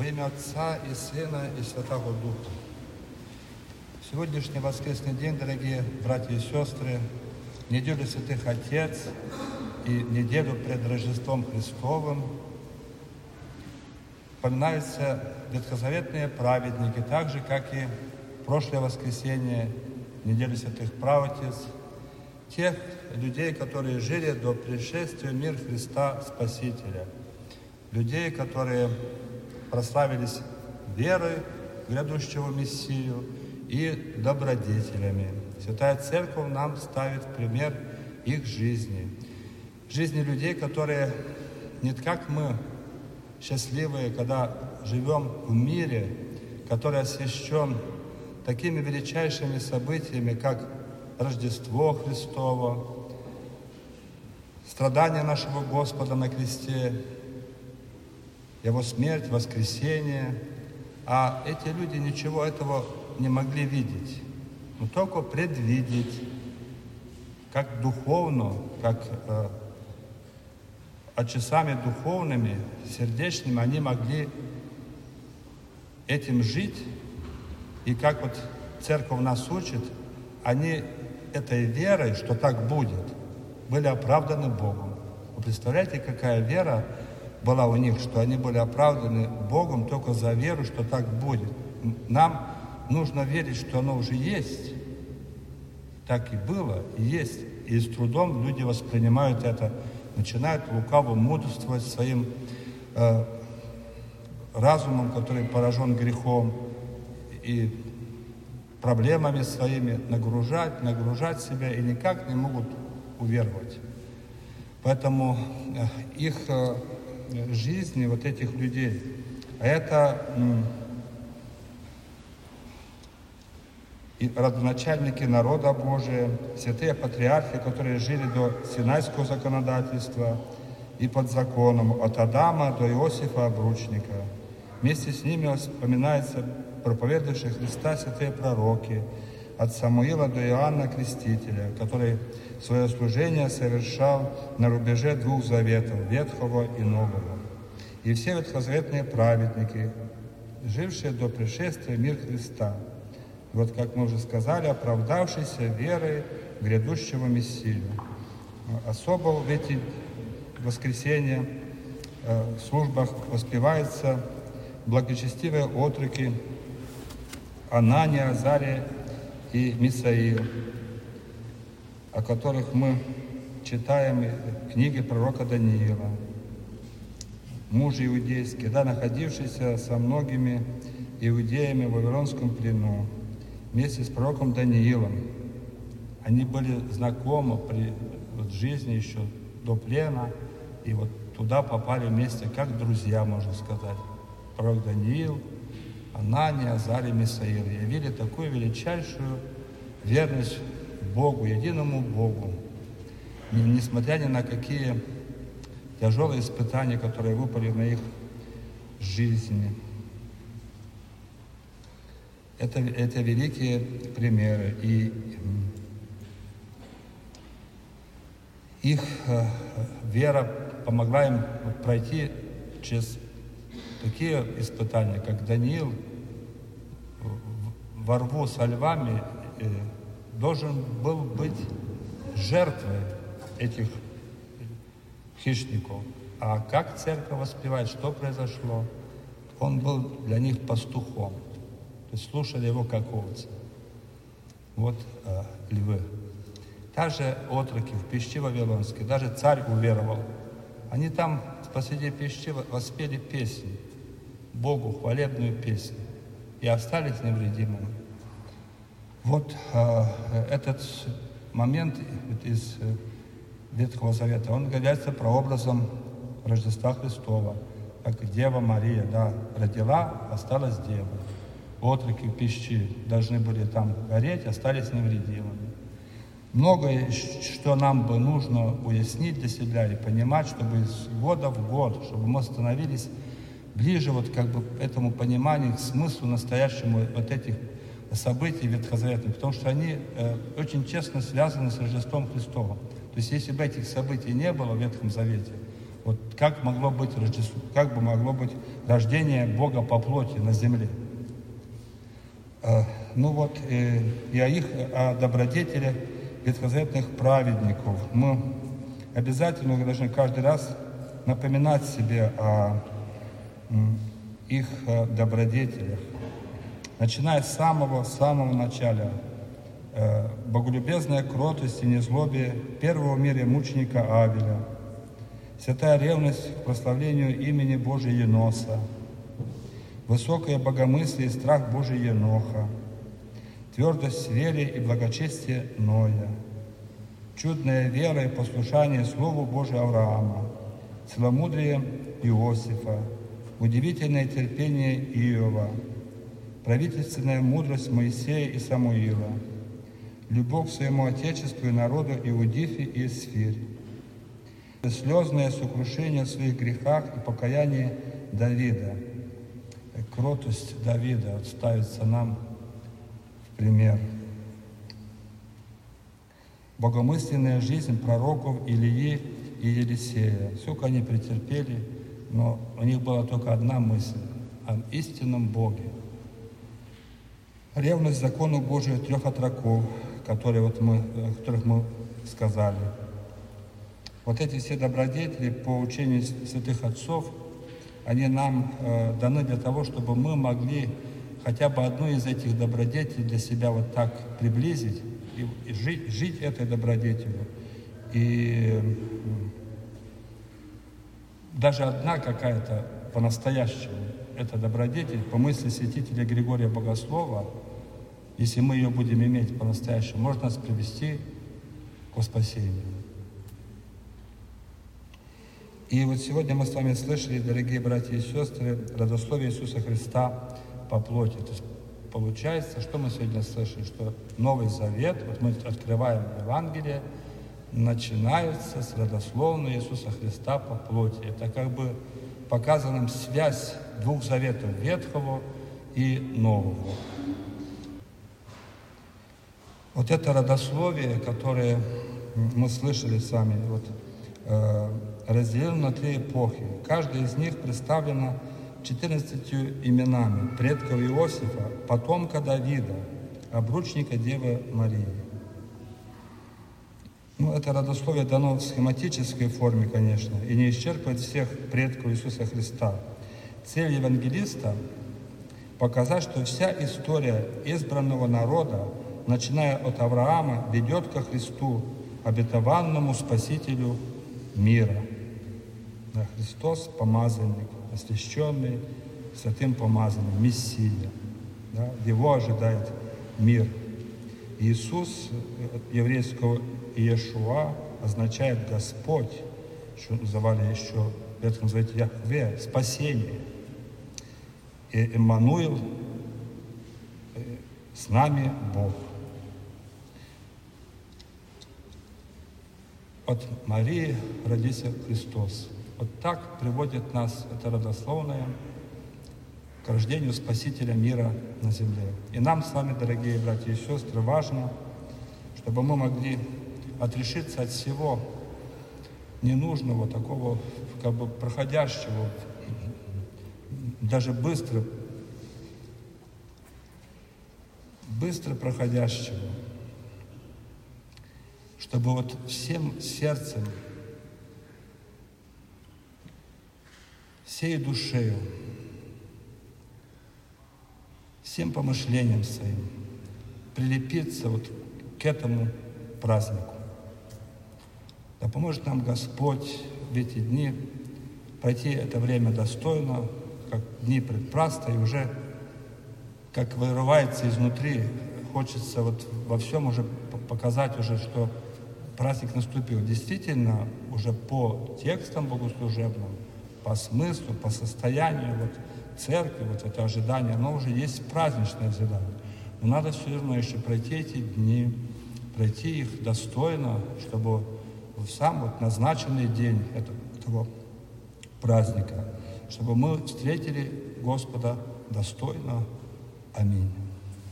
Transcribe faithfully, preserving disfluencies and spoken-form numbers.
Во имя Отца и Сына и Святого Духа. Сегодняшний воскресный день, дорогие братья и сестры, неделю Святых Отец и неделю пред Рождеством Христовым вспоминаются ветхозаветные праведники, так же, как и прошлое воскресенье, неделю Святых Праведниц, тех людей, которые жили до пришествия в мир Христа Спасителя, людей, которые прославились верой в грядущего Мессию и добродетелями. Святая Церковь нам ставит в пример их жизни. Жизни людей, которые не как мы, счастливые, когда живем в мире, который освящен такими величайшими событиями, как Рождество Христово, страдания нашего Господа на кресте, Его смерть, воскресение. А эти люди ничего этого не могли видеть, но только предвидеть, как духовно, как э, а часами духовными, сердечными они могли этим жить. И как вот Церковь нас учит, они этой верой, что так будет, были оправданы Богом. Вы представляете, какая вера была у них, что они были оправданы Богом только за веру, что так будет. Нам нужно верить, что оно уже есть. Так и было, и есть. И с трудом люди воспринимают это, начинают лукаво мудрствовать своим э, разумом, который поражен грехом, и проблемами своими нагружать, нагружать себя, и никак не могут уверовать. Поэтому э, их э, жизни, вот этих людей, а это и родоначальники народа Божия, святые патриархи, которые жили до Синайского законодательства и под законом, от Адама до Иосифа Обручника. Вместе с ними вспоминаются проповедующие Христа святые пророки, от Самуила до Иоанна Крестителя, который свое служение совершал на рубеже двух заветов, Ветхого и Нового. И все ветхозаветные праведники, жившие до пришествия в мир Христа, вот как мы уже сказали, оправдавшиеся верой в грядущего Мессию. Особо в эти воскресенья в службах воспеваются благочестивые отроки Анания, Азария и Мисаил, о которых мы читаем в книге пророка Даниила. Мужи иудейские, да, находившиеся со многими иудеями в Вавилонском плену, вместе с пророком Даниилом. Они были знакомы при вот, жизни еще до плена, и вот туда попали вместе, как друзья, можно сказать. Пророк Даниил, Анания, Азарий, Мисаил явили такую величайшую верность Богу, единому Богу, несмотря ни на какие тяжелые испытания, которые выпали на их жизни. Это, это великие примеры, и их э, вера помогла им пройти через такие испытания, как Даниил во рву со львами э, должен был быть жертвой этих хищников. А как церковь воспевает, что произошло? Он был для них пастухом. То есть слушали его как овцы. Вот э, львы. Также отроки в пещере Вавилонской, даже царь уверовал. Они там посреди пещеры воспели песню Богу, хвалебную песню, и остались невредимыми. Вот э, этот момент из э, Ветхого Завета, он является прообразом Рождества Христова, как Дева Мария, да, родила, осталась девой. Отроки в пещере должны были там гореть, остались невредимыми. Многое, что нам бы нужно уяснить для себя и понимать, чтобы из года в год, чтобы мы становились ближе вот как бы этому пониманию, к смыслу настоящему вот этих событий ветхозаветных, потому что они э, очень тесно связаны с Рождеством Христовым. То есть если бы этих событий не было в Ветхом Завете, Вот как могло быть Рождество, как бы могло быть рождение Бога по плоти на земле? Ну вот, и о их, о добродетелях ветхозаветных праведников мы обязательно должны каждый раз напоминать себе о их добродетелях, начиная с самого-самого начала. Боголюбезная кротость и незлобие первого в мире мученика Авеля, святая ревность к прославлению имени Божия Еноса, высокое богомыслие и страх Божий Еноха, твердость в вере и благочестие Ноя, чудная вера и послушание Слову Божию Авраама, целомудрие Иосифа, удивительное терпение Иова, правительственная мудрость Моисея и Самуила, любовь к своему Отечеству и народу Иудифи и Эсфирь, слезное сокрушение в своих грехах и покаяние Давида. Кротость Давида вот ставится нам в пример. Богомысленная жизнь пророков Илии и Елисея. Сколько они претерпели, но у них была только одна мысль – о истинном Боге. Ревность к закону Божию трех отроков, которые вот мы, о которых мы сказали. Вот эти все добродетели по учению святых отцов, они нам э, даны для того, чтобы мы могли хотя бы одну из этих добродетелей для себя вот так приблизить и, и жить, жить этой добродетелью. И э, даже одна какая-то по-настоящему, эта добродетель, по мысли святителя Григория Богослова, если мы ее будем иметь по-настоящему, может нас привести к спасению. И вот сегодня мы с вами слышали, дорогие братья и сестры, родословие Иисуса Христа по плоти. То есть получается, что мы сегодня слышали, что Новый Завет, вот мы открываем Евангелие, начинается с родословной Иисуса Христа по плоти. Это как бы показана нам связь двух заветов, Ветхого и Нового. Вот это родословие, которое мы слышали с вами, вот, э, разделено на три эпохи. Каждая из них представлена четырнадцатью именами предков Иосифа, потомка Давида, обручника Девы Марии. Ну, это родословие дано в схематической форме, конечно, и не исчерпывает всех предков Иисуса Христа. Цель евангелиста – показать, что вся история избранного народа, начиная от Авраама, ведет ко Христу, обетованному Спасителю мира. Да, Христос – помазанник, освященный святым помазанным, Мессия. Да, его ожидает мир. Иисус, еврейского Иешуа, означает Господь, что называли еще в Ветхом Завете Яхве, спасение. И Эммануил, с нами Бог. От Марии родился Христос. Вот так приводит нас это родословное к рождению Спасителя мира на земле. И нам с вами, дорогие братья и сестры, важно, чтобы мы могли отрешиться от всего ненужного, такого как бы проходящего, даже быстро, быстро проходящего, чтобы вот всем сердцем, всей душею, всем помышлением своим прилепиться вот к этому празднику. Да поможет нам Господь в эти дни пройти это время достойно, как дни предпраздника, и уже как вырывается изнутри, хочется вот во всем уже показать уже, что праздник наступил. Действительно, уже по текстам богослужебным, по смыслу, по состоянию вот церкви, вот это ожидание, оно уже есть праздничное ожидание. Но надо все равно еще пройти эти дни, пройти их достойно, чтобы в сам вот назначенный день этого праздника, чтобы мы встретили Господа достойно. Аминь.